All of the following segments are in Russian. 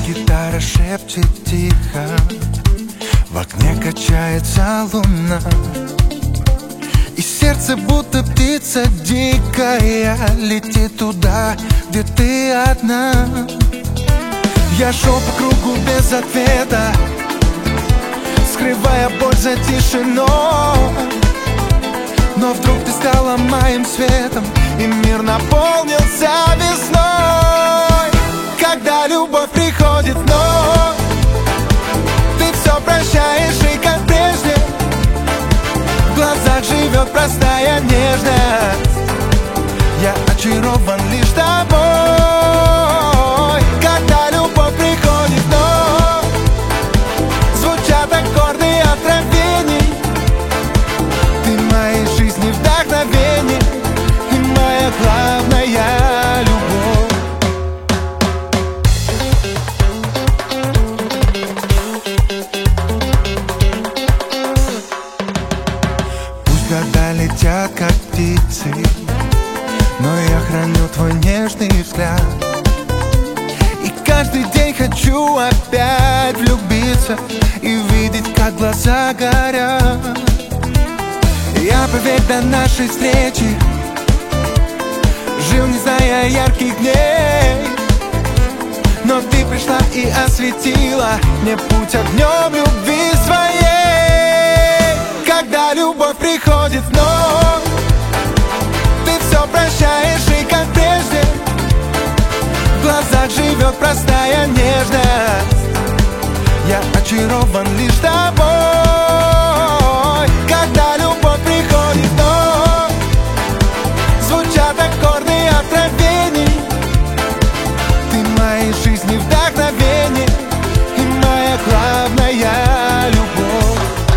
Гитара шепчет тихо, в окне качается луна, и сердце будто птица дикая летит туда, где ты одна. Я шел по кругу без ответа, скрывая боль за тишиной. Но вдруг ты стала моим светом, и мир наполнился весной. Когда любовь приходит вновь, ты все прощаешь, и как прежде в глазах живет простая нежность. Я очарован лишь тобой. Когда любовь приходит вновь, звучат аккорды откровений. Ты моей жизни вдохновение и моя главная любовь. Пусть года летят, как птицы, но я храню твой нежный взгляд. И каждый день хочу опять влюбиться и видеть, как глаза горят. Я, поверь, до нашей встречи жил, не зная ярких дней, но ты пришла и осветила мне путь огнем любви своей. Когда любовь приходит вновь, ты все прощаешь, и как прежде в глазах живет простая нежность. Я очарован лишь тобой. Когда любовь приходит вновь, звучат аккорды откровений. Ты моей жизни вдохновение и моя главная любовь.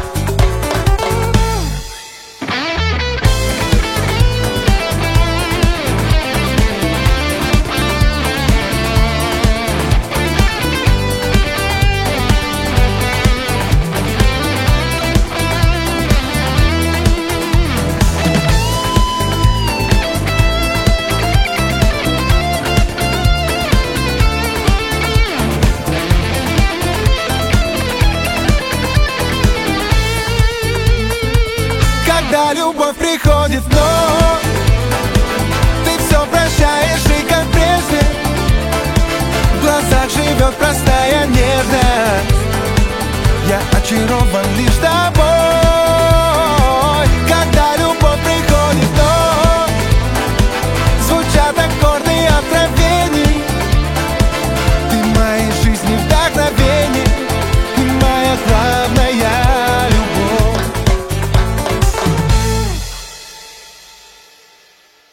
Когда любовь приходит вновь, ты все прощаешь, и как прежде в глазах живет простая нежность. Я очарован лишь тобой.